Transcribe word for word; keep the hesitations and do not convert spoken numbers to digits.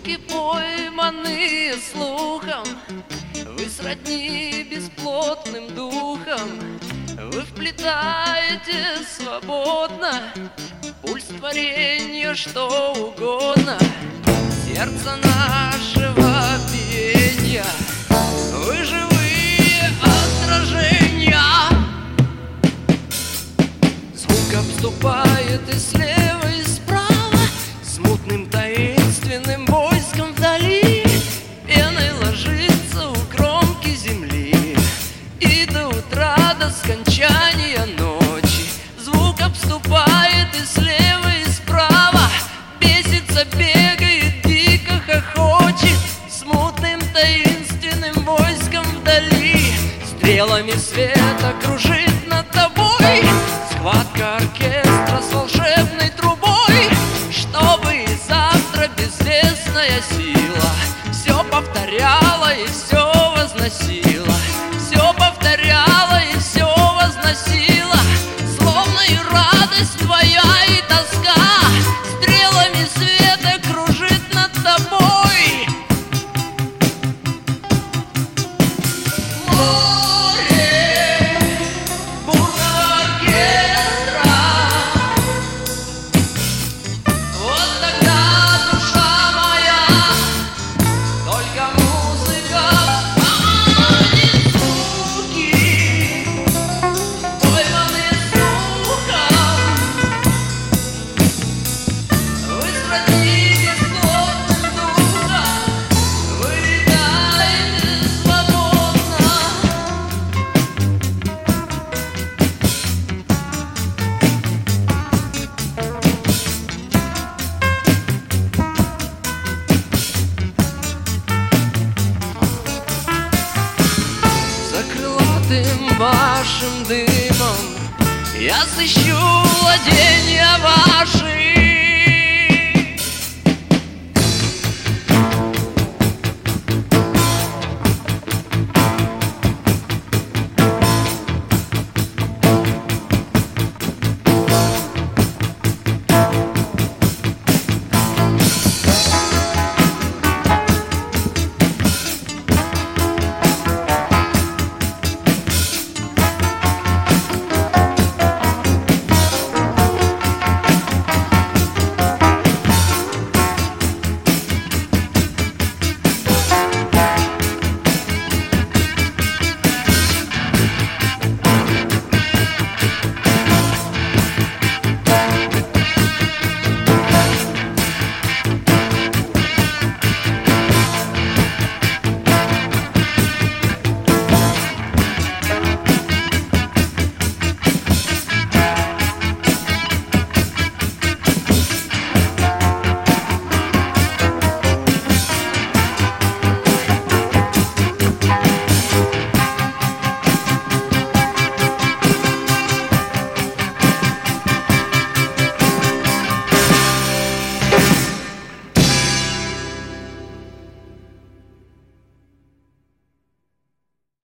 Звуки, пойманные слухом, вы сродни бесплотным духом. Вы вплетаете свободно пульс творенья, что угодно, сердце нашего биения. Вы живые отражения. Звук обступает и слева, и справа, смутным таинственным войском вдали. Пеной ложится у кромки земли, и до утра, до скончания ночи. Звук обступает и слева, и справа, бесится, бегает, дико хохочет, смутным таинственным войском вдали. Стрелами света кружит над тобой схватка оркестра с волшебной трубой, чтобы завтра безвестная сила все повторяла и все возносила, все повторяла и все возносила, словно и радость твоя, и тоска стрелами света кружит над тобой. Море бурного оркестра, вот тогда душа моя только музыка, а не звуки, пойманные слухом. Вы сродни бесплотным духом, вы летаете свободно. За крылатым вашим дымом я сыщу владения ваши.